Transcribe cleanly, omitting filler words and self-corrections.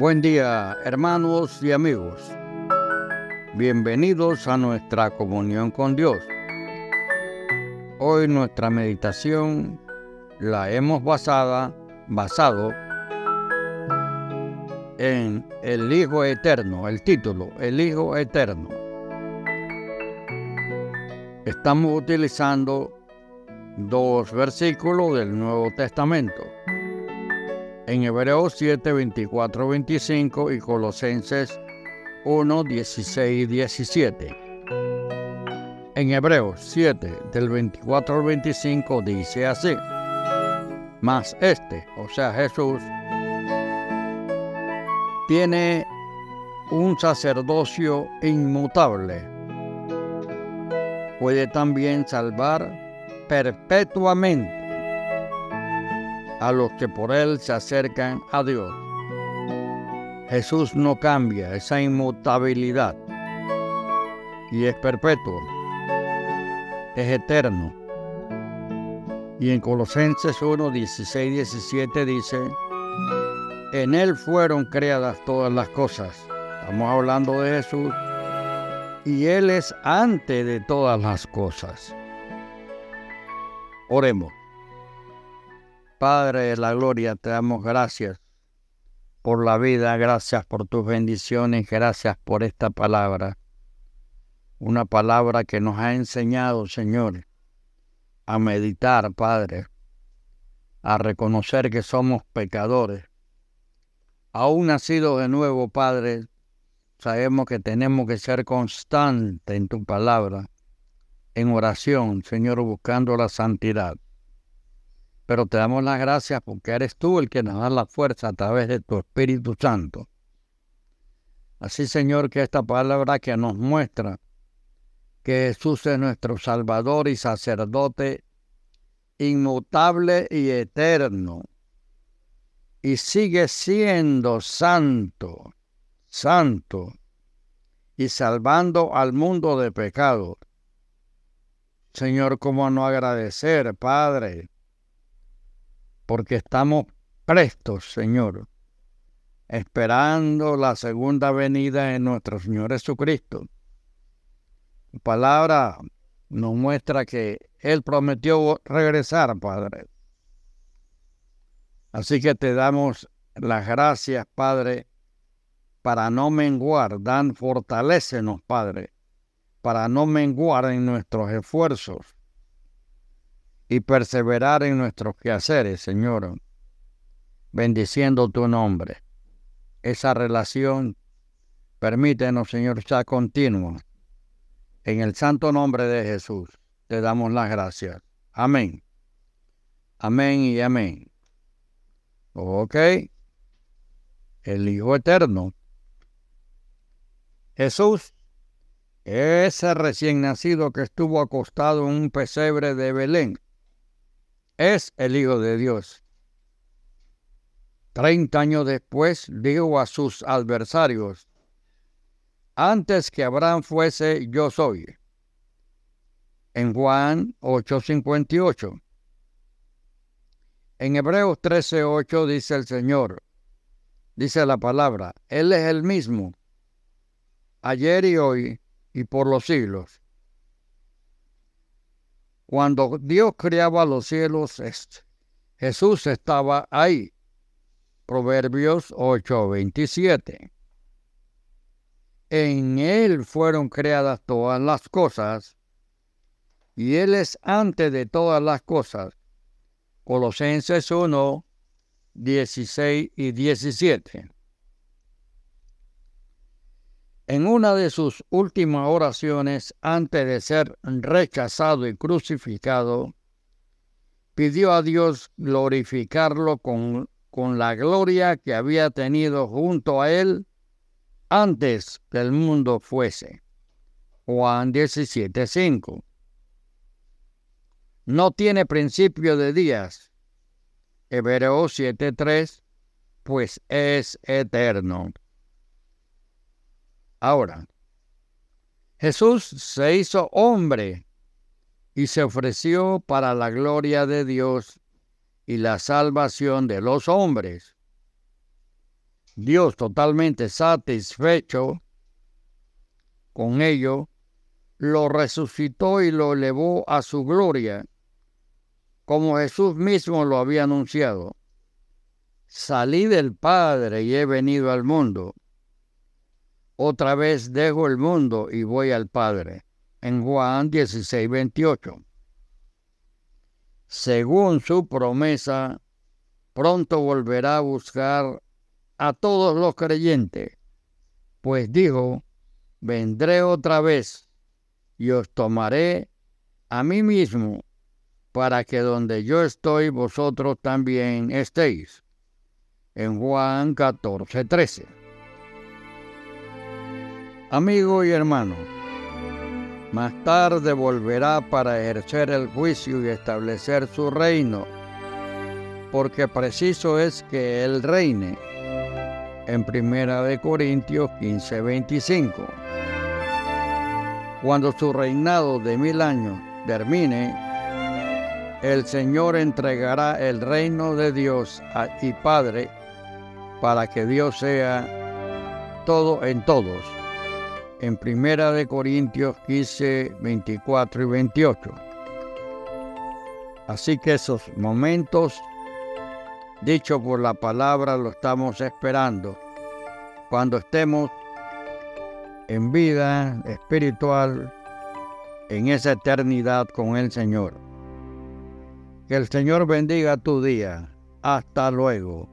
Buen día, hermanos y amigos. Bienvenidos a nuestra comunión con Dios. Hoy nuestra meditación la hemos basado en el Hijo Eterno, el título, el Hijo Eterno. Estamos utilizando dos versículos del Nuevo Testamento, en Hebreos 7, 24, 25 y Colosenses 1, 16 y 17. En Hebreos 7, del 24 al 25 dice así: Mas o sea Jesús, tiene un sacerdocio inmutable. Puede también salvar perpetuamente a los que por él se acercan a Dios. Jesús no cambia, esa inmutabilidad, y es perpetuo, es eterno. Y en Colosenses 1, 16, 17 dice: En él fueron creadas todas las cosas. Estamos hablando de Jesús, y él es antes de todas las cosas. Oremos. Padre de la gloria, te damos gracias por la vida, gracias por tus bendiciones, gracias por esta palabra. Una palabra que nos ha enseñado, Señor, a meditar, Padre, a reconocer que somos pecadores. Aún nacidos de nuevo, Padre, sabemos que tenemos que ser constantes en tu palabra, en oración, Señor, buscando la santidad. Pero te damos las gracias porque eres tú el que nos da la fuerza a través de tu Espíritu Santo. Así, Señor, que esta palabra que nos muestra que Jesús es nuestro Salvador y sacerdote inmutable y eterno, y sigue siendo santo, y salvando al mundo de pecado. Señor, ¿cómo no agradecer, Padre? Porque estamos prestos, Señor, esperando la segunda venida de nuestro Señor Jesucristo. Tu palabra nos muestra que Él prometió regresar, Padre. Así que te damos las gracias, Padre, para no menguar. Fortalécenos, Padre, para no menguar en nuestros esfuerzos y perseverar en nuestros quehaceres, Señor, bendiciendo tu nombre. Esa relación, permítenos, Señor, sea continua. En el santo nombre de Jesús, te damos las gracias. Amén. Amén y amén. Ok. El Hijo Eterno. Jesús, ese recién nacido que estuvo acostado en un pesebre de Belén, es el Hijo de Dios. 30 años después dijo a sus adversarios: Antes que Abraham fuese, yo soy. En Juan 8:58. En Hebreos 13:8 dice el Señor, dice la palabra: Él es el mismo, ayer y hoy y por los siglos. Cuando Dios creaba los cielos, Jesús estaba ahí. Proverbios 8:27. En Él fueron creadas todas las cosas, y Él es antes de todas las cosas. Colosenses 1, 16 y 17. En una de sus últimas oraciones, antes de ser rechazado y crucificado, pidió a Dios glorificarlo con la gloria que había tenido junto a él antes que el mundo fuese. Juan 17:5. No tiene principio de días. Hebreos 7:3, pues es eterno. Ahora, Jesús se hizo hombre y se ofreció para la gloria de Dios y la salvación de los hombres. Dios, totalmente satisfecho con ello, lo resucitó y lo elevó a su gloria, como Jesús mismo lo había anunciado. Salí del Padre y he venido al mundo. Otra vez dejo el mundo y voy al Padre. En Juan 16:28. Según su promesa, pronto volverá a buscar a todos los creyentes, pues dijo, vendré otra vez y os tomaré a mí mismo, para que donde yo estoy, vosotros también estéis. En Juan 14:13. Amigo y hermano, más tarde volverá para ejercer el juicio y establecer su reino, porque preciso es que Él reine. En 1 Corintios 15:25. Cuando su reinado de 1000 años termine, el Señor entregará el reino de Dios y Padre para que Dios sea todo en todos. En 1 Corintios 15:24 y 28. Así que esos momentos dichos por la palabra lo estamos esperando cuando estemos en vida espiritual en esa eternidad con el Señor. Que el Señor bendiga tu día. Hasta luego.